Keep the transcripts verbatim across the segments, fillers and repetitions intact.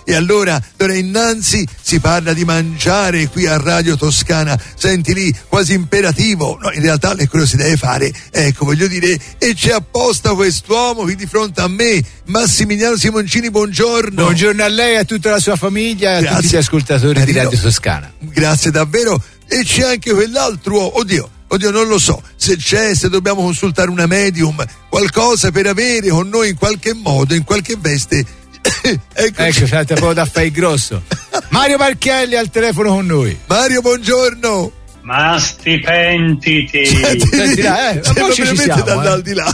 E allora, d'ora innanzi si parla di mangiare qui a Radio Toscana, senti lì, quasi imperativo. No, in realtà le quello si deve fare, ecco, voglio dire, e c'è apposta quest'uomo qui di fronte a me, Massimiliano Simoncini, buongiorno. Buongiorno a lei, a tutta la sua famiglia e a Grazie. tutti gli ascoltatori di Radio Toscana. Grazie davvero. E c'è anche quell'altro, oddio, oddio non lo so se c'è, se dobbiamo consultare una medium, qualcosa per avere con noi in qualche modo, in qualche veste. Ecco, c'è proprio da fare il grosso. Mario Marchielli al telefono con noi. Mario, buongiorno. Ma sti pentiti. Senti là, eh, Sembra ci veramente siamo, dall'aldilà.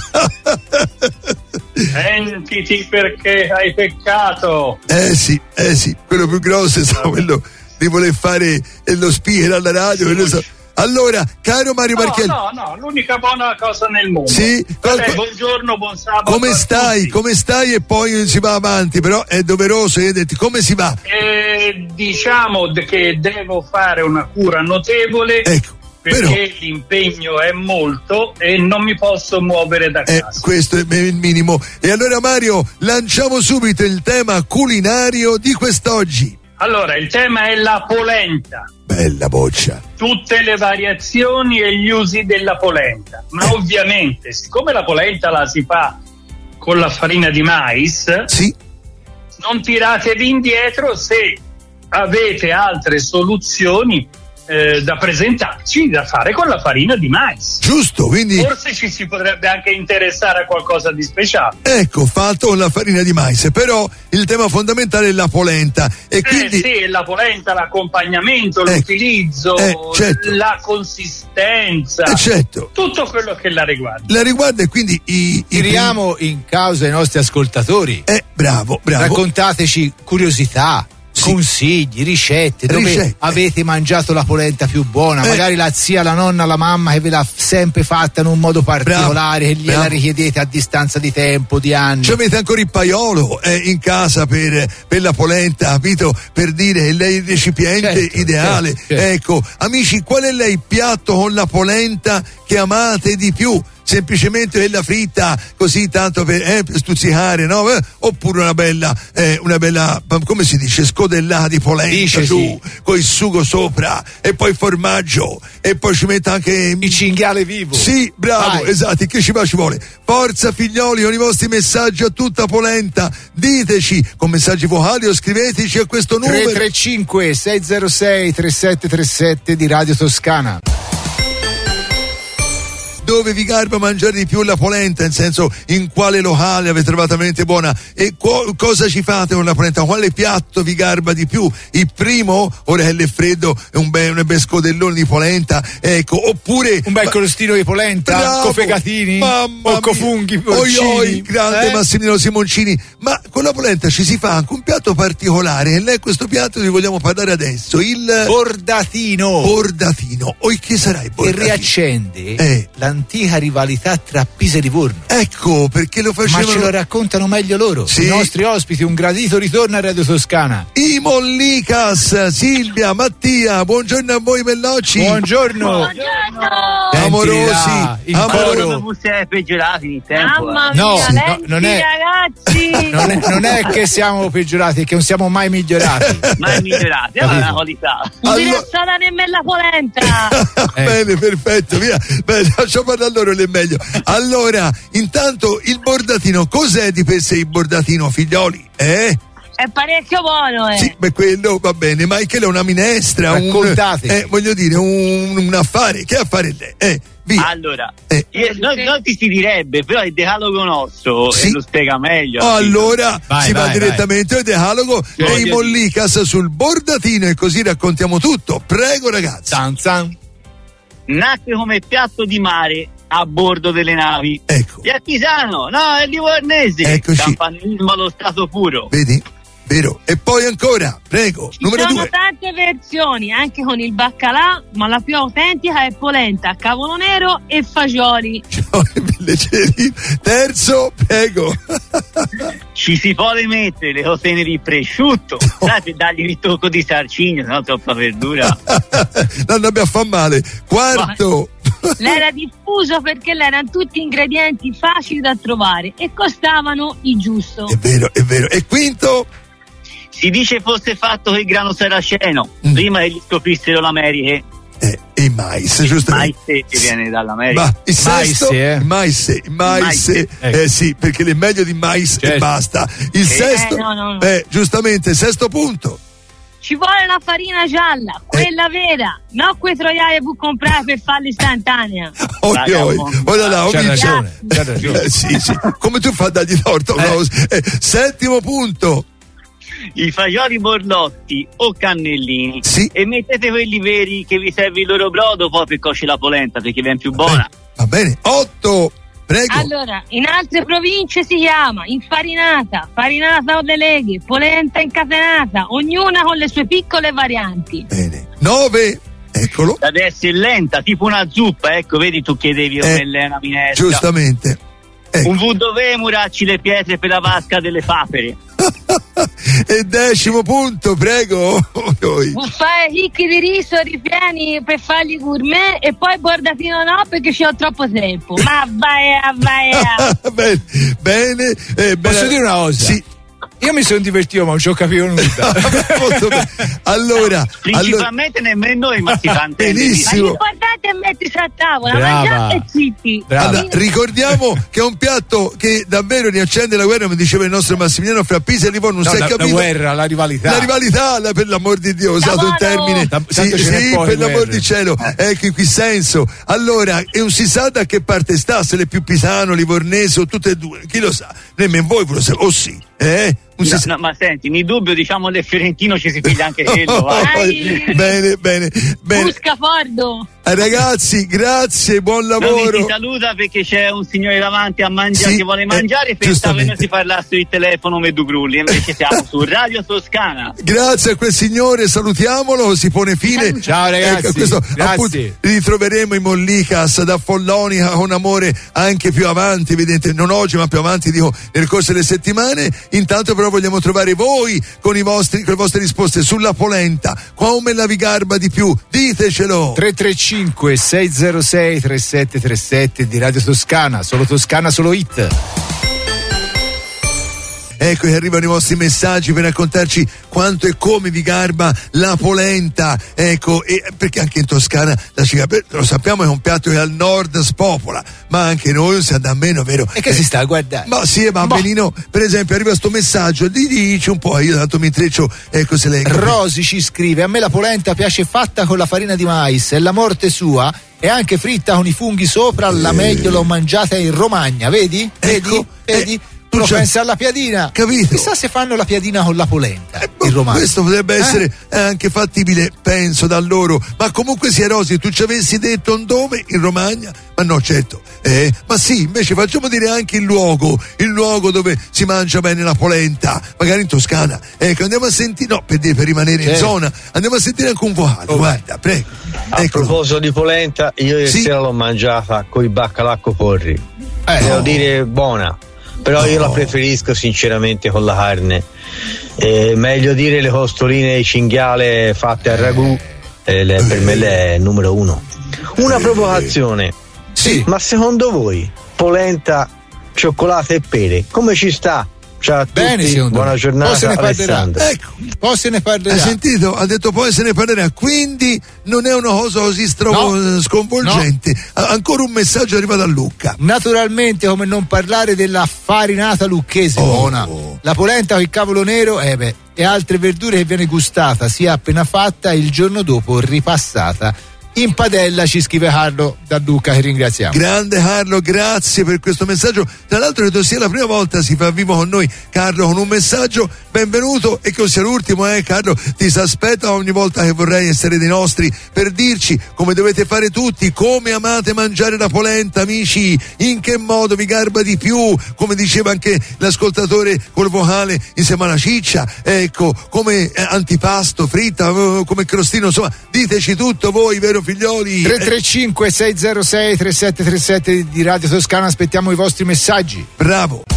Pentiti perché hai peccato. Eh sì, eh sì, quello più grosso è stato quello di voler fare lo speaker alla radio. Sì, quello so. Allora, caro Mario No, Marchielli. no, no, l'unica buona cosa nel mondo. Sì, Vabbè, qual- buongiorno, buon sabato. Come a stai? tutti. Come stai? E poi si va avanti, però è doveroso chiederti come si va. Eh, diciamo de- che devo fare una cura notevole. Ecco, perché però l'impegno è molto e non mi posso muovere da eh, casa. questo è il minimo. E allora Mario, lanciamo subito il tema culinario di quest'oggi. Allora, il tema è la polenta. Bella boccia. Tutte le variazioni e gli usi della polenta. Ma Eh. ovviamente, siccome la polenta la si fa con la farina di mais, Sì, non tiratevi indietro se avete altre soluzioni eh, da presentarci, da fare con la farina di mais. giusto, quindi Forse ci si potrebbe anche interessare a qualcosa di speciale. ecco, fatto con la farina di mais, però il tema fondamentale è la polenta e quindi Eh sì, la polenta, l'accompagnamento, Ecco. l'utilizzo, Eh, certo. la consistenza, eh, certo, tutto quello che la riguarda. la riguarda e quindi i, i Tiriamo in causa i nostri ascoltatori. eh, bravo, bravo. Raccontateci curiosità, Sì. consigli, ricette, dove Ricette. avete mangiato la polenta più buona, Eh. magari la zia, la nonna, la mamma che ve l'ha sempre fatta in un modo particolare, che gliela bravo. richiedete a distanza di tempo, di anni. Ci avete ancora il paiolo eh, in casa per, per la polenta, capito? Per dire che lei è il recipiente Certo, ideale. certo, certo. Ecco, amici, qual è lei il piatto con la polenta che amate di più? Semplicemente quella fritta così tanto per, eh, per stuzzicare, no? Eh, oppure una bella, eh, una bella, come si dice, scodellata di polenta Dice giù, sì. con il sugo sopra e poi il formaggio e poi ci mette anche Il cinghiale vivo. sì, bravo, Vai. esatto, che ci va ci vuole. Forza figlioli, con i vostri messaggi a tutta polenta, diteci con messaggi vocali o scriveteci a questo tre numero. tre cinque sei zero sei tre sette tre sette di Radio Toscana. Dove vi garba mangiare di più la polenta, nel senso in quale locale avete trovato veramente buona e co- cosa ci fate con la polenta, quale piatto vi garba di più, il primo, ora che è freddo, è un bel, un bel scodellone di polenta, ecco, oppure Un bel ma- crostino di polenta, Bravo, con fegatini, mamma o con mia. funghi, Oi, porcini. oi, grande Eh? Massimiliano Simoncini. Ma con la polenta ci si fa anche un piatto particolare e lei questo piatto vi vogliamo parlare adesso, il Bordatino, bordatino. O che sarà il che bordatino? riaccende Eh. l'antica rivalità tra Pisa e Livorno. Ecco perché lo Ma facevano ce lo raccontano meglio loro. Sì. I nostri ospiti, un gradito ritorno a Radio Toscana. i Mollicas, Silvia, Mattia, buongiorno a voi bellocci. Buongiorno. Senti Amorosi, là, il amorosi. coro. Come siete peggiorati in tempo? Mamma eh. No, mia, no, lenti, non è- ragazzi. Non è, non è che siamo peggiorati, è che non siamo mai migliorati. Ma è migliorati, è Capito. una qualità. Non vi Allora- alzata nemmeno la polenta. Bene, perfetto, via. Beh, lasciamo parlare a loro, è meglio. Allora, intanto il bordatino, cos'è di per sé il bordatino, figlioli? Eh? È parecchio buono, eh. Sì, beh, quello va bene, ma è che è una minestra, un, Raccontateci. eh, voglio dire, un, un affare, che affare lei? Eh, via. Allora, Eh. io- non, non ti si direbbe, però il decalogo nostro Sì. eh, lo spiega meglio. Oh, allora Vai, si va vai, direttamente al decalogo Cioè, e i voglio Mollicas sul bordatino e così raccontiamo tutto. Prego ragazzi. Zan zan. Nacque come piatto di mare a bordo delle navi. Ecco, Di artigiano, no, è livornese. Eccoci. Campanilismo allo stato puro. vedi? Vero. E poi ancora, prego, Ci numero sono due. tante versioni, anche con il baccalà, ma la più autentica è polenta, cavolo nero e fagioli. Ciao, Pellegrini. Terzo, prego. Ci si può mettere le cosene di prosciutto, sai, per dargli il tocco di sarcigno, se no troppa verdura. Non abbia fa male. Quarto. L'era diffuso perché erano tutti ingredienti facili da trovare e costavano il giusto. È vero, è vero. E quinto? Si dice fosse fatto con il grano saraceno, mm. prima che gli scoprissero l'America. Eh, e il mais, giustamente. Il mais che viene dall'America. Ma il sesto, mais, eh? il mais, il mais, Il mais. eh sì, perché è meglio di mais certo. e basta. Il Eh, sesto, eh, no, no, no. eh, giustamente, sesto punto. Ci vuole la farina gialla, quella vera, non quei troiai per comprare per farli istantanea. Oi, oi, ora là, C'ha comincia- ragione, c'ha ragione. Eh, sì, sì. Come tu fai a dargli torto? Eh. No? Eh, settimo punto. I fagioli borlotti o cannellini, Sì. e mettete quelli veri che vi serve il loro brodo poi per cuocere la polenta perché viene più buona. Eh, va bene, otto. Prego. Allora, in altre province si chiama infarinata, farinata o le leghe, polenta incatenata, ognuna con le sue piccole varianti. Bene. nove. Eccolo. Deve essere lenta, tipo una zuppa, ecco, vedi tu chiedevi come Eh, è una minestra. Giustamente. Ecco. Un V dove muracci le pietre per la vasca delle papere. E decimo punto, prego. Fai chicchi di riso ripieni per fargli gourmet e poi bordatino no perché ci ho troppo tempo. Ma vai a vai a. bene, bene, eh, Posso bene. dire una cosa? Sì. Io mi sono divertito, ma non ci ho capito nulla. Molto bene. Allora, allora, Principalmente nemmeno noi, ma si fa intendere. Ma benissimo. l'importante è mettersi a tavola, Brava. mangiate e zitti. Brava. Allora, ricordiamo che è un piatto che davvero riaccende la guerra, come diceva il nostro Massimiliano, fra Pisa e Livorno. Non No, si è la, la capito. guerra, la rivalità. La rivalità, la- per l'amor di Dio, ho usato un buono. termine. Da- Sì, tanto ce n'è sì, poche per l'amor guerre. di cielo. Ecco in qui senso. Allora, e non si sa da che parte sta, se l'è più pisano, livornese o tutte e due. Chi lo sa? Nemmeno voi ve lo sapete. O sì, eh? Non si No, sa. no, ma senti, in dubbio diciamo del fiorentino ci si piglia anche quello. va. Vai. Bene, bene, bene. Buscafordo. Eh, ragazzi, grazie, buon No, mi lavoro. si saluta perché c'è un signore davanti a mangiare Sì, che vuole eh, mangiare, pensavo che giustamente. non si parlasse di telefono Medugrulli, invece siamo su Radio Toscana. Grazie a quel signore, salutiamolo, si pone fine. Ciao, ragazzi, Ecco, a questo, grazie. appunto, ritroveremo i Mollicas da Follonica con amore anche più avanti, evidente, non oggi ma più avanti, dico, nel corso delle settimane. Intanto però vogliamo trovare voi con, i vostri, con le vostre risposte sulla polenta. Come la vi garba di più? Ditecelo. tre tre cinque sei zero sei tre sette tre sette di Radio Toscana, solo Toscana, solo hit. Ecco che arrivano i vostri messaggi per raccontarci quanto e come vi garba la polenta, ecco, e perché anche in Toscana la cicala, lo sappiamo, è un piatto che al nord spopola, ma anche noi non si andà a meno, vero? E che Eh, si sta a guardare? Ma sì, ma Boh. Benino, per esempio, arriva sto messaggio, di dici un po', io tanto mi intreccio, ecco se leggo. Rosi ci scrive: a me la polenta piace fatta con la farina di mais e la morte sua è anche fritta con i funghi sopra, la meglio l'ho mangiata in Romagna, vedi? Vedi? Ecco, Vedi? eh, Tu lo cioè- pensi alla piadina? Capito? Chissà se fanno la piadina con la polenta Eh, boh, in Romagna. questo potrebbe Eh? essere eh, anche fattibile, penso, da loro. Ma comunque sia, Rosi, tu ci avessi detto un dove in Romagna? Ma no, certo. Eh, ma sì, invece facciamo dire anche il luogo, il luogo dove si mangia bene la polenta, magari in Toscana. Ecco, andiamo a sentire, no, per, dire, per rimanere in Certo. zona, andiamo a sentire anche un vocale, Oh, guarda, prego. A Eccolo. proposito di polenta, io ieri Sì. sera l'ho mangiata con i baccalà con porri. Eh, Devo no. dire buona, però io No. la preferisco sinceramente con la carne. Eh, meglio dire le costoline di cinghiale fatte al ragù, eh, le- per me le è il numero uno. Una provocazione, Sì. ma secondo voi polenta, cioccolato e pere, come ci sta? Ciao a Bene, tutti, secondo buona me. giornata, Poi se ne parlerà. Alessandro. Ecco. Poi se ne parlerà. Hai sentito? Ha detto poi se ne parlerà, quindi non è una cosa così stro- No. sconvolgente. A- ancora un messaggio arriva da Lucca. Naturalmente, come non parlare della farinata lucchese, Oh. buona. La polenta con il cavolo nero, eh beh, e altre verdure che viene gustata sia appena fatta e il giorno dopo ripassata in padella, ci scrive Carlo da Lucca, che ringraziamo. Grande Carlo, grazie per questo messaggio. Tra l'altro credo sia la prima volta si fa vivo con noi Carlo con un messaggio. Benvenuto e che sia l'ultimo, eh Carlo. Ti si aspetta ogni volta che vorrei essere dei nostri per dirci come dovete fare tutti, come amate mangiare la polenta, amici, in che modo vi garba di più, come diceva anche l'ascoltatore col vocale insieme alla ciccia, ecco, come eh, antipasto, fritta, eh, come crostino, insomma, diteci tutto voi, vero figlioli? tre tre cinque sei zero sei tre sette tre sette di Radio Toscana, aspettiamo i vostri messaggi. Bravo.